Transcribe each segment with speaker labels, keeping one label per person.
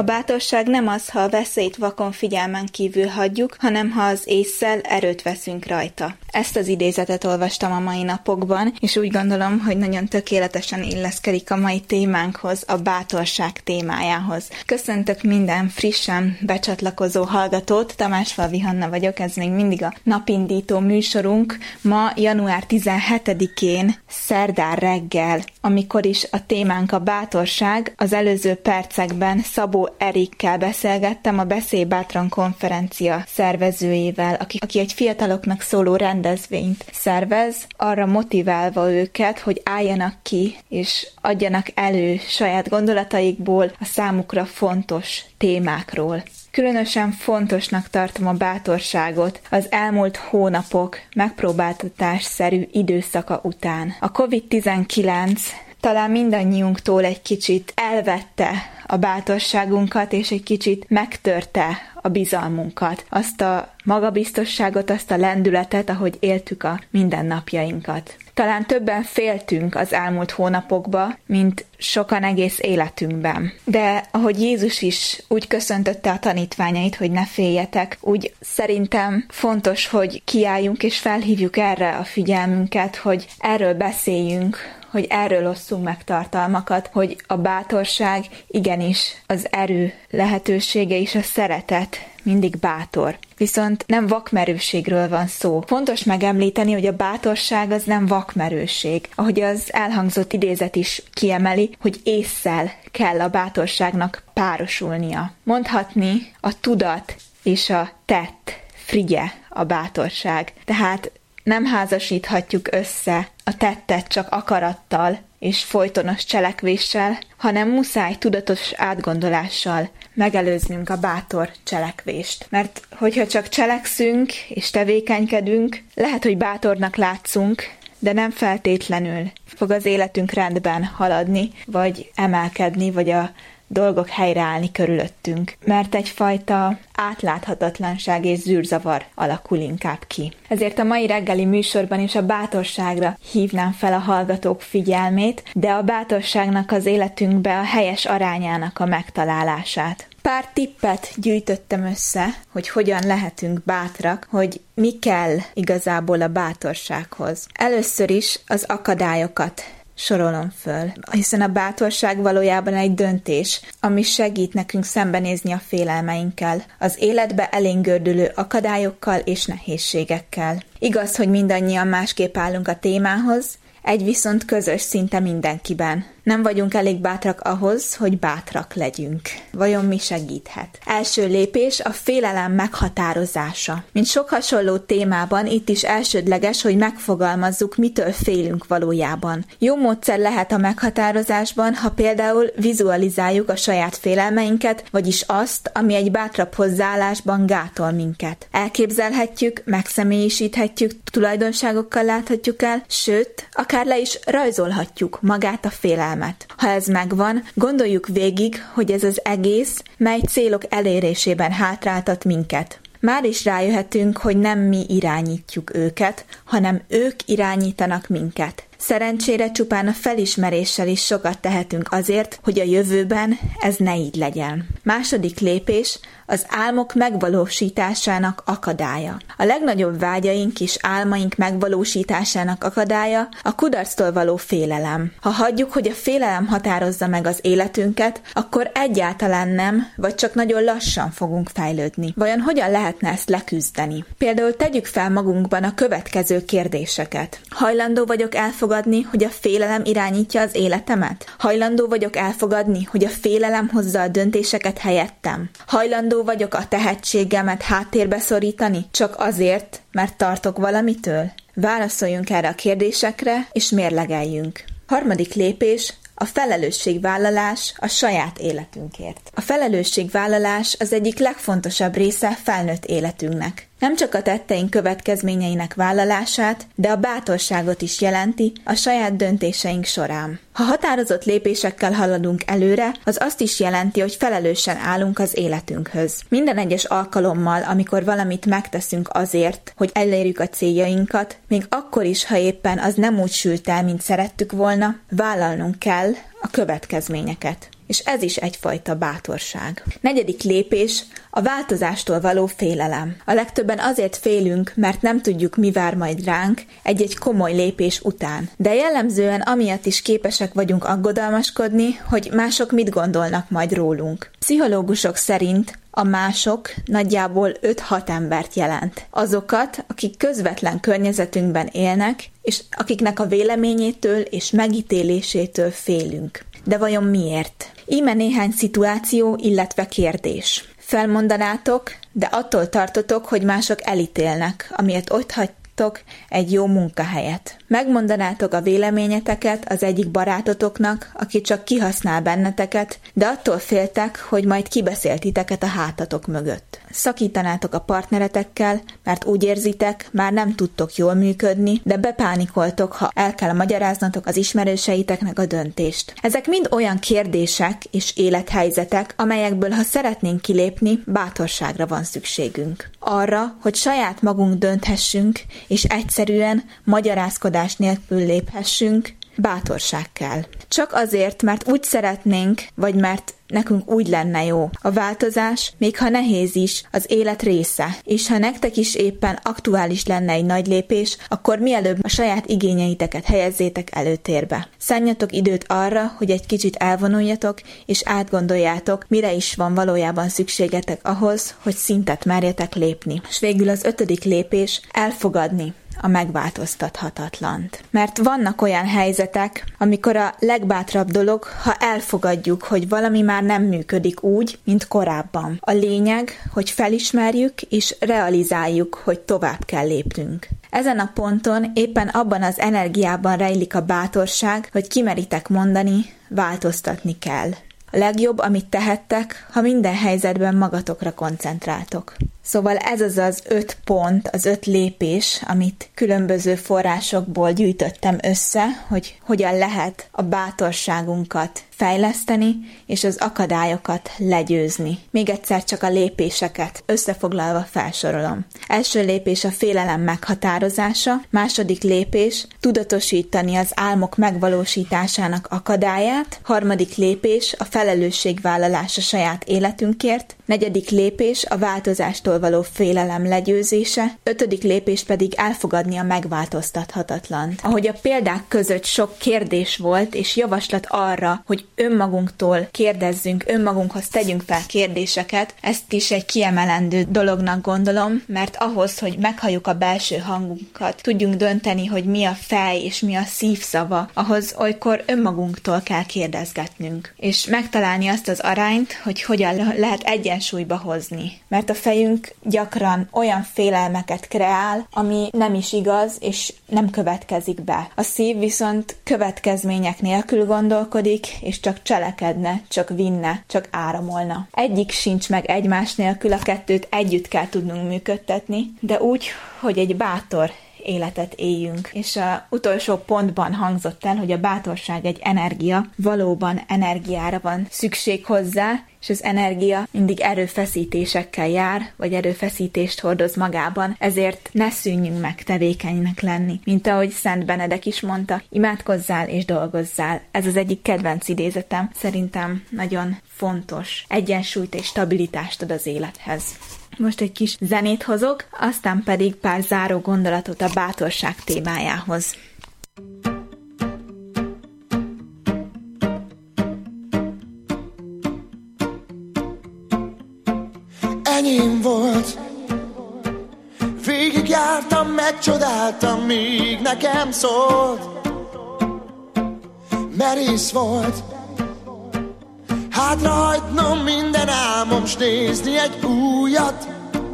Speaker 1: bátorság nem az, ha a veszélyt vakon figyelmen kívül hagyjuk, hanem ha az ésszel erőt veszünk rajta. Ezt az idézetet olvastam a mai napokban, és úgy gondolom, hogy nagyon tökéletesen illeszkedik a mai témánkhoz, a bátorság témájához. Köszöntök minden frissen becsatlakozó hallgatót, Tamásfalvi Hanna vagyok, ez még mindig a napindító műsorunk. Ma január 17-én, szerdán reggel, amikor is a témánk a bátorság, az előző percekben Szabó Erikkel beszélgettem, a Beszélj Bátran konferencia szervezőjével, aki egy fiataloknak szóló rendezvényt szervez, arra motiválva őket, hogy álljanak ki és adjanak elő saját gondolataikból a számukra fontos témákról. Különösen fontosnak tartom a bátorságot az elmúlt hónapok megpróbáltatásszerű időszaka után. A COVID-19 talán mindannyiunktól egy kicsit elvette a bátorságunkat, és egy kicsit megtörte a bizalmunkat, azt a magabiztosságot, azt a lendületet, ahogy éltük a mindennapjainkat. Talán többen féltünk az elmúlt hónapokban, mint sokan egész életünkben. De ahogy Jézus is úgy köszöntötte a tanítványait, hogy ne féljetek, úgy szerintem fontos, hogy kiálljunk és felhívjuk erre a figyelmünket, hogy erről beszéljünk, hogy erről osszunk meg tartalmakat, hogy a bátorság igenis az erő lehetősége és a szeretet mindig bátor. Viszont nem vakmerőségről van szó. Fontos megemlíteni, hogy a bátorság az nem vakmerőség. Ahogy az elhangzott idézet is kiemeli, hogy ésszel kell a bátorságnak párosulnia. Mondhatni a tudat és a tett frigye a bátorság. Tehát nem házasíthatjuk össze a tettet csak akarattal és folytonos cselekvéssel, hanem muszáj tudatos átgondolással megelőznünk a bátor cselekvést. Mert hogyha csak cselekszünk és tevékenykedünk, lehet, hogy bátornak látszunk, de nem feltétlenül fog az életünk rendben haladni, vagy emelkedni, vagy a dolgok helyreállni körülöttünk, mert egyfajta átláthatatlanság és zűrzavar alakul inkább ki. Ezért a mai reggeli műsorban is a bátorságra hívnám fel a hallgatók figyelmét, de a bátorságnak az életünkbe a helyes arányának a megtalálását. Pár tippet gyűjtöttem össze, hogy hogyan lehetünk bátrak, hogy mi kell igazából a bátorsághoz. Először is az akadályokat sorolom föl, hiszen a bátorság valójában egy döntés, ami segít nekünk szembenézni a félelmeinkkel, az életbe elénk gördülő akadályokkal és nehézségekkel. Igaz, hogy mindannyian másképp állunk a témához, egy viszont közös szinte mindenkiben. Nem vagyunk elég bátrak ahhoz, hogy bátrak legyünk. Vajon mi segíthet? Első lépés a félelem meghatározása. Mint sok hasonló témában, itt is elsődleges, hogy megfogalmazzuk, mitől félünk valójában. Jó módszer lehet a meghatározásban, ha például vizualizáljuk a saját félelmeinket, vagyis azt, ami egy bátrabb hozzáállásban gátol minket. Elképzelhetjük, megszemélyisíthetjük, tulajdonságokkal láthatjuk el, sőt, akár le is rajzolhatjuk magát a félelmet. Ha ez megvan, gondoljuk végig, hogy ez az egész, mely célok elérésében hátráltat minket. Már is rájöhetünk, hogy nem mi irányítjuk őket, hanem ők irányítanak minket. Szerencsére csupán a felismeréssel is sokat tehetünk azért, hogy a jövőben ez ne így legyen. Második lépés az álmok megvalósításának akadálya. A legnagyobb vágyaink és álmaink megvalósításának akadálya a kudarctól való félelem. Ha hagyjuk, hogy a félelem határozza meg az életünket, akkor egyáltalán nem, vagy csak nagyon lassan fogunk fejlődni. Vajon hogyan lehetne ezt leküzdeni? Például tegyük fel magunkban a következő kérdéseket. Hajlandó vagyok elfogadni, hogy a félelem irányítja az életemet? Hajlandó vagyok elfogadni, hogy a félelem hozza a döntéseket helyettem? Hajlandó vagyok a tehetségemet háttérbe szorítani, csak azért, mert tartok valamitől? Válaszoljunk erre a kérdésekre, és mérlegeljünk. Harmadik lépés, a felelősségvállalás a saját életünkért. A felelősségvállalás az egyik legfontosabb része felnőtt életünknek. Nem csak a tetteink következményeinek vállalását, de a bátorságot is jelenti a saját döntéseink során. Ha határozott lépésekkel haladunk előre, az azt is jelenti, hogy felelősen állunk az életünkhöz. Minden egyes alkalommal, amikor valamit megteszünk azért, hogy elérjük a céljainkat, még akkor is, ha éppen az nem úgy sült el, mint szerettük volna, vállalnunk kell a következményeket. és ez is egyfajta bátorság. 4. lépés a változástól való félelem. A legtöbben azért félünk, mert nem tudjuk, mi vár majd ránk egy-egy komoly lépés után. De jellemzően amiatt is képesek vagyunk aggodalmaskodni, hogy mások mit gondolnak majd rólunk. Pszichológusok szerint a mások nagyjából 5-6 embert jelent. Azokat, akik közvetlen környezetünkben élnek, és akiknek a véleményétől és megítélésétől félünk. De vajon miért? Íme néhány szituáció, illetve kérdés. Felmondanátok, de attól tartotok, hogy mások elítélnek, amiért ott hagytok egy jó munkahelyet. Megmondanátok a véleményeteket az egyik barátotoknak, aki csak kihasznál benneteket, de attól féltek, hogy majd kibeszél titeket a hátatok mögött. Szakítanátok a partneretekkel, mert úgy érzitek, már nem tudtok jól működni, de bepánikoltok, ha el kell magyaráznatok az ismerőseiteknek a döntést. Ezek mind olyan kérdések és élethelyzetek, amelyekből, ha szeretnénk kilépni, bátorságra van szükségünk. Arra, hogy saját magunk dönthessünk, és egyszerűen magyarázkodás nélkül léphessünk, bátorság kell. Csak azért, mert úgy szeretnénk, vagy mert nekünk úgy lenne jó. A változás, még ha nehéz is, az élet része, és ha nektek is éppen aktuális lenne egy nagy lépés, akkor mielőbb a saját igényeiteket helyezzétek előtérbe. Szánjatok időt arra, hogy egy kicsit elvonuljatok, és átgondoljátok, mire is van valójában szükségetek ahhoz, hogy szintet merjetek lépni. És végül az 5. lépés, elfogadni a megváltoztathatatlant. Mert vannak olyan helyzetek, amikor a legbátrabb dolog, ha elfogadjuk, hogy valami már nem működik úgy, mint korábban. A lényeg, hogy felismerjük és realizáljuk, hogy tovább kell lépnünk. Ezen a ponton éppen abban az energiában rejlik a bátorság, hogy kimeritek mondani, változtatni kell. A legjobb, amit tehettek, ha minden helyzetben magatokra koncentráltok. Szóval ez az 5 pont, az 5 lépés, amit különböző forrásokból gyűjtöttem össze, hogy hogyan lehet a bátorságunkat fejleszteni, és az akadályokat legyőzni. Még egyszer csak a lépéseket összefoglalva felsorolom. Első lépés a félelem meghatározása, második lépés tudatosítani az álmok megvalósításának akadályát, harmadik lépés a felelősségvállalás a saját életünkért, negyedik lépés a változástól való félelem legyőzése, ötödik lépés pedig elfogadni a megváltoztathatatlant. Ahogy a példák között sok kérdés volt, és javaslat arra, hogy önmagunktól kérdezzünk, önmagunkhoz tegyünk fel kérdéseket, ezt is egy kiemelendő dolognak gondolom, mert ahhoz, hogy meghalljuk a belső hangunkat, tudjunk dönteni, hogy mi a fej és mi a szív szava, ahhoz olykor önmagunktól kell kérdezgetnünk, és megtalálni azt az arányt, hogy hogyan lehet egyensúlyba hozni. Mert a fejünk gyakran olyan félelmeket kreál, ami nem is igaz, és nem következik be. A szív viszont következmények nélkül gondolkodik, és csak cselekedne, csak vinne, csak áramolna. Egyik sincs meg egymás nélkül, a kettőt együtt kell tudnunk működtetni, de úgy, hogy egy bátor életet éljünk. És az utolsó pontban hangzott el, hogy a bátorság egy energia, valóban energiára van szükség hozzá, és az energia mindig erőfeszítésekkel jár, vagy erőfeszítést hordoz magában, ezért ne szűnjünk meg tevékenynek lenni. Mint ahogy Szent Benedek is mondta, imádkozzál és dolgozzál. Ez az egyik kedvenc idézetem, szerintem nagyon fontos. Egyensúlyt és stabilitást ad az élethez. Most egy kis zenét hozok, aztán pedig pár záró gondolatot a bátorság témájához.
Speaker 2: Enyém volt, végigjártam, megcsodáltam, míg nekem szólt. Merész volt, hátrahagynom minden álmom, s nézni egy újat.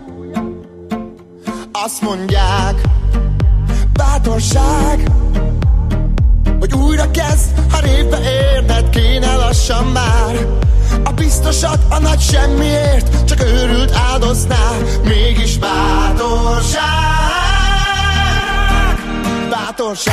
Speaker 2: Azt mondják, bátorság, hogy újra kezd, ha révbe érned kéne lassan már. A biztosat a nagy semmiért csak őrült áldozná. Mégis bátorság, bátorság.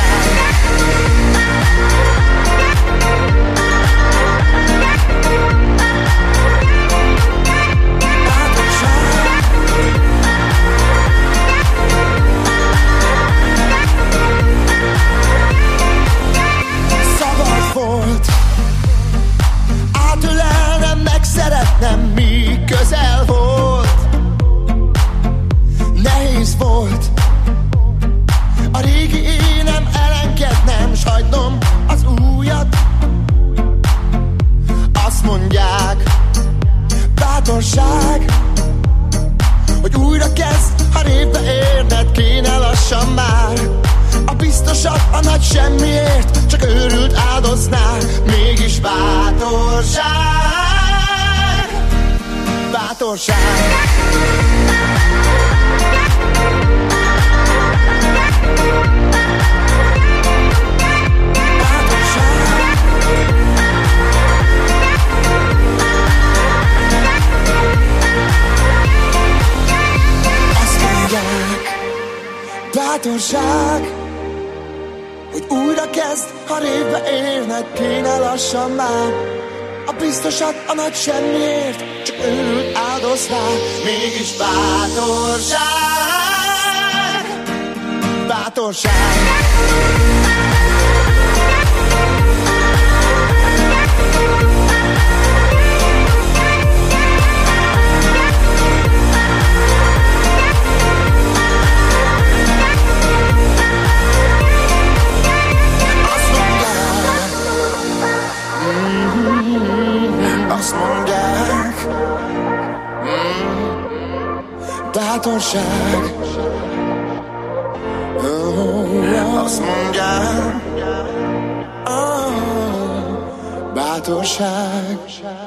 Speaker 2: Szabad volt, átölel Bátorság. Bátorság, hogy újra kezd, ha révbe érned kéne lassan már. A biztosat a nagy semmiért, csak őrült áldoz rá. Mégis bátorság, bátorság. Azt mondják, bátorság. Azt mondják, bátorság.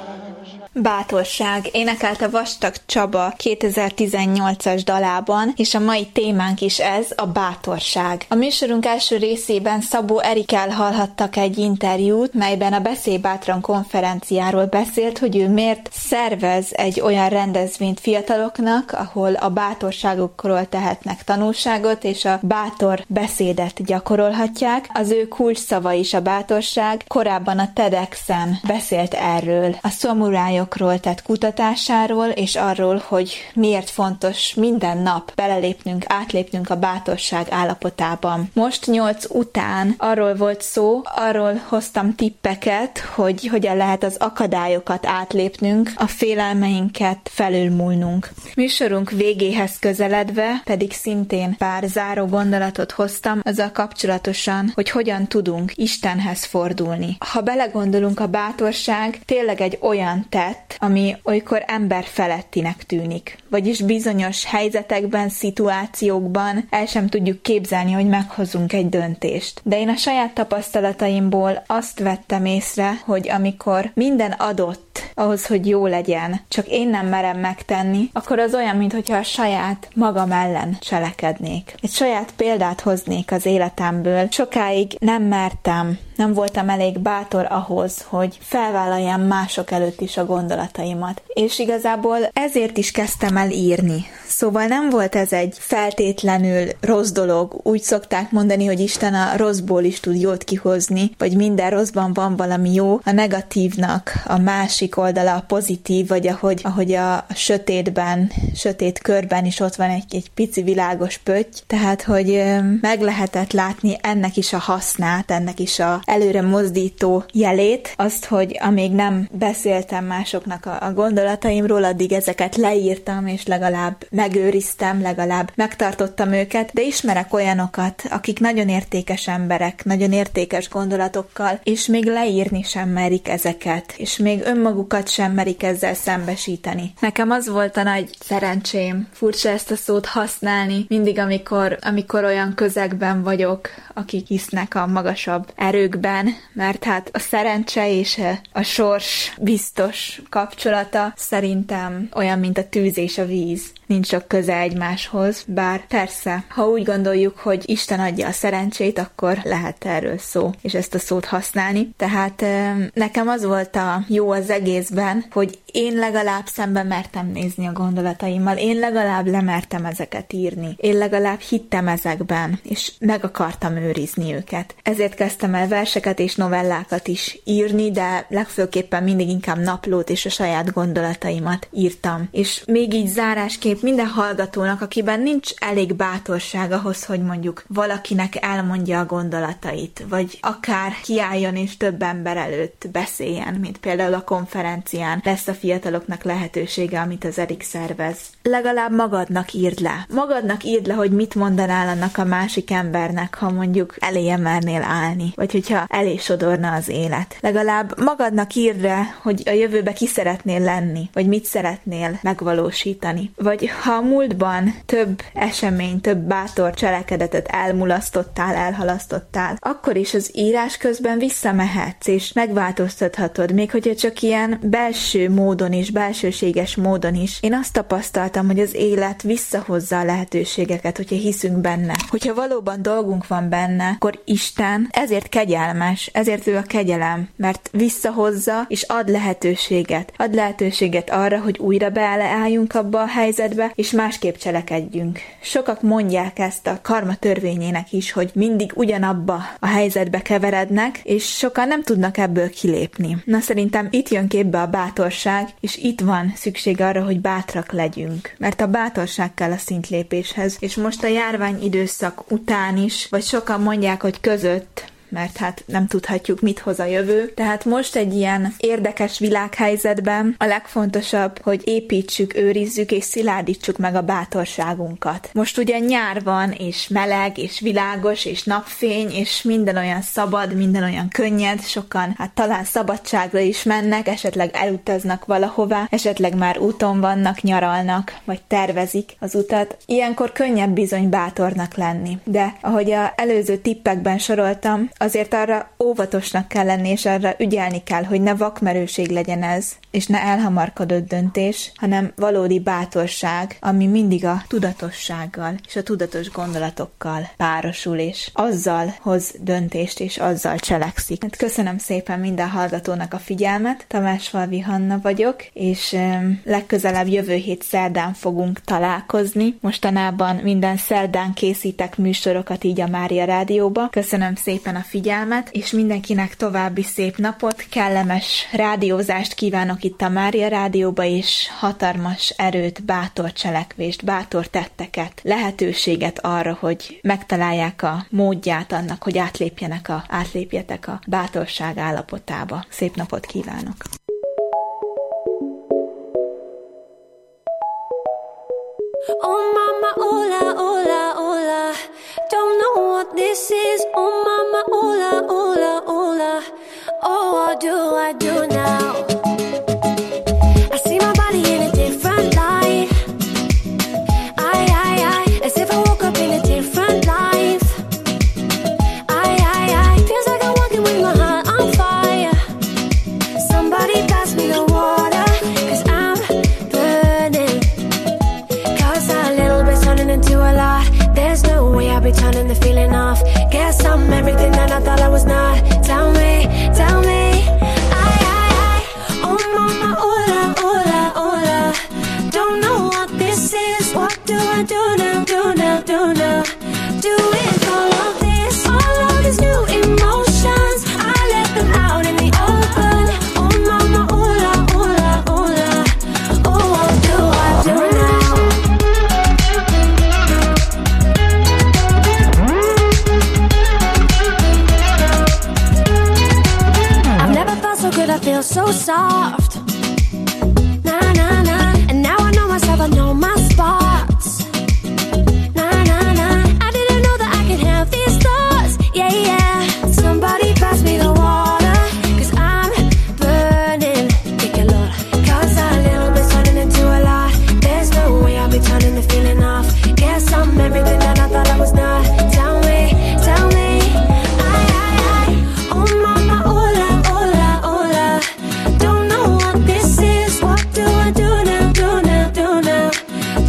Speaker 1: Bátorság énekelte Vastag Csaba 2018-as dalában, és a mai témánk is ez, a bátorság. A műsorunk első részében Szabó Erikkel hallhattak egy interjút, melyben a Beszélj Bátran konferenciáról beszélt, hogy ő miért szervez egy olyan rendezvényt fiataloknak, ahol a bátorságukról tehetnek tanulságot, és a bátor beszédet gyakorolhatják. Az ő kulcsszava is a bátorság. Korábban a TEDx-en beszélt erről. A szamurájokról tett kutatásáról, és arról, hogy miért fontos minden nap belelépnünk, átlépnünk a bátorság állapotában. Most 8 után arról volt szó, arról hoztam tippeket, hogy hogyan lehet az akadályokat átlépnünk, a félelmeinket felülmúlnunk. Műsorunk végéhez közeledve pedig szintén pár záró gondolatot hoztam azzal kapcsolatosan, hogy hogyan tudunk Istenhez fordulni. Ha belegondolunk, a bátorság tényleg egy olyan tett, ami olykor emberfelettinek tűnik. Vagyis bizonyos helyzetekben, szituációkban el sem tudjuk képzelni, hogy meghozunk egy döntést. De én a saját tapasztalataimból azt vettem észre, hogy amikor minden adott ahhoz, hogy jó legyen, csak én nem merem megtenni, akkor az olyan, mintha a saját magam ellen cselekednék. Egy saját példát hoznék az életemből. Sokáig nem voltam elég bátor ahhoz, hogy felvállaljam mások előtt is a gondolataimat. És igazából ezért is kezdtem el írni. Szóval nem volt ez egy feltétlenül rossz dolog. Úgy szokták mondani, hogy Isten a rosszból is tud jót kihozni, vagy minden rosszban van valami jó. A negatívnak a másik oldala a pozitív, vagy ahogy a sötét körben is ott van egy pici világos pötty. Tehát, hogy meg lehetett látni ennek is a hasznát, ennek is a előre mozdító jelét, azt, hogy amíg nem beszéltem másoknak a gondolataimról, addig ezeket leírtam, és legalább megőriztem, legalább megtartottam őket, de ismerek olyanokat, akik nagyon értékes emberek, nagyon értékes gondolatokkal, és még leírni sem merik ezeket, és még önmagukat sem merik ezzel szembesíteni. Nekem az volt a nagy szerencsém, furcsa ezt a szót használni, mindig, amikor olyan közegben vagyok, akik hisznek a magasabb erőkben, mert hát a szerencse és a sors biztos kapcsolata szerintem olyan, mint a tűz és a víz. Nincs sok köze egymáshoz, bár persze, ha úgy gondoljuk, hogy Isten adja a szerencsét, akkor lehet erről szó, és ezt a szót használni. Tehát nekem az volt a jó az egészben, hogy én legalább szembe mertem nézni a gondolataimmal, én legalább lemertem ezeket írni, én legalább hittem ezekben, és meg akartam őrizni őket. Ezért kezdtem el verseket és novellákat is írni, de legfőképpen mindig inkább naplót és a saját gondolataimat írtam. És még így zárásképp minden hallgatónak, akiben nincs elég bátorság ahhoz, hogy mondjuk valakinek elmondja a gondolatait, vagy akár kiálljon és több ember előtt beszéljen, mint például a konferencián lesz a fiataloknak lehetősége, amit az Erik szervez. Legalább magadnak írd le. Magadnak írd le, hogy mit mondanál annak a másik embernek, ha mondjuk eléje mernél állni, vagy hogyha elé sodorna az élet. Legalább magadnak írd le, hogy a jövőbe ki szeretnél lenni, vagy mit szeretnél megvalósítani. Vagy ha ha a múltban több esemény, több bátor cselekedetet elmulasztottál, elhalasztottál, akkor is az írás közben visszamehetsz, és megváltoztathatod, még hogyha csak ilyen belső módon is, belsőséges módon is. Én azt tapasztaltam, hogy az élet visszahozza a lehetőségeket, hogyha hiszünk benne. Hogyha valóban dolgunk van benne, akkor Isten ezért kegyelmes, ezért ő a kegyelem, mert visszahozza és ad lehetőséget arra, hogy újra beleálljunk abba a helyzetbe, és másképp cselekedjünk. Sokak mondják ezt a karma törvényének is, hogy mindig ugyanabba a helyzetbe keverednek, és sokan nem tudnak ebből kilépni. Na, szerintem itt jön képbe a bátorság, és itt van szükség arra, hogy bátrak legyünk. Mert a bátorság kell a szintlépéshez, és most a járvány időszak után is, vagy sokan mondják, hogy között, mert hát nem tudhatjuk, mit hoz a jövő. Tehát most egy ilyen érdekes világhelyzetben a legfontosabb, hogy építsük, őrizzük és szilárdítsuk meg a bátorságunkat. Most ugye nyár van, és meleg, és világos, és napfény, és minden olyan szabad, minden olyan könnyed, sokan hát talán szabadságra is mennek, esetleg elutaznak valahová, esetleg már úton vannak, nyaralnak, vagy tervezik az utat. Ilyenkor könnyebb bizony bátornak lenni. De ahogy az előző tippekben soroltam, azért arra óvatosnak kell lenni, és arra ügyelni kell, hogy ne vakmerőség legyen ez, és ne elhamarkodott döntés, hanem valódi bátorság, ami mindig a tudatossággal és a tudatos gondolatokkal párosul, és azzal hoz döntést, és azzal cselekszik. Hát köszönöm szépen minden hallgatónak a figyelmet, Tamásfalvi Hanna vagyok, és legközelebb jövő hét szerdán fogunk találkozni. Mostanában minden szerdán készítek műsorokat így a Mária Rádióba. Köszönöm szépen a figyelmet, és mindenkinek további szép napot, kellemes rádiózást kívánok itt a Mária Rádióba, és hatalmas erőt, bátor cselekvést, bátor tetteket, lehetőséget arra, hogy megtalálják a módját annak, hogy átlépjetek a bátorság állapotába. Szép napot kívánok!
Speaker 3: Oh mama, hola, hola, hola. Don't know what this is. Oh mama, hola, hola, hola. Oh, what do I do now? I see my body in a different light. I, as if I woke up in a different life. I, feels like I'm walking with my heart on fire. Somebody pass me the water, 'cause I'm burning. 'Cause a little bit's turning into a lot. There's no way I'll be turning the feeling off. Guess I'm everything that I thought I was not. Tell me, I, oh mama, hola, hola, hola. Don't know what this is. What do I do now, do now, do now? Do with all of this, all of these new emotions. I let them out in the open. Oh mama, hola, hola, hola. Oh, what do I do now? I've never felt so good, I feel so soft. Nah, nah, nah. And now I know myself, I know my spots. Nah, nah, nah. I didn't know that I could have these thoughts. Yeah, yeah. Somebody pass me the water, 'cause I'm burning. Take a look, 'cause a little bit's turning into a lot. There's no way I'll be turning the feeling off. Guess I'm everything that I thought I was not. Tell me, I, oh mama, hola, hola, hola. Don't know what this is. What do I do now, do now, do now?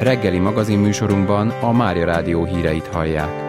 Speaker 4: Reggeli magazinműsorunkban a Mária Rádió híreit hallják.